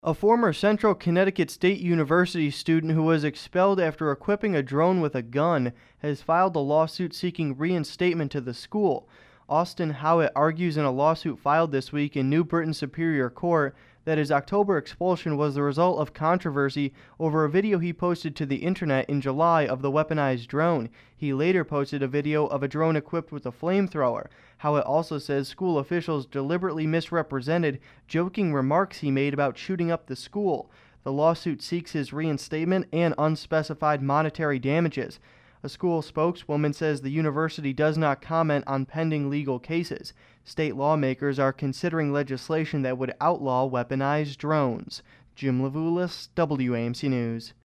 A former Central Connecticut State University student who was expelled after equipping a drone with a gun has filed a lawsuit seeking reinstatement to the school. Austin Howitt argues in a lawsuit filed this week in New Britain Superior Court that his October expulsion was the result of controversy over a video he posted to the internet in July of the weaponized drone. He later posted a video of a drone equipped with a flamethrower. Howitt also says school officials deliberately misrepresented joking remarks he made about shooting up the school. The lawsuit seeks his reinstatement and unspecified monetary damages. A school spokeswoman says the university does not comment on pending legal cases. State lawmakers are considering legislation that would outlaw weaponized drones. Jim Levulis, WAMC News.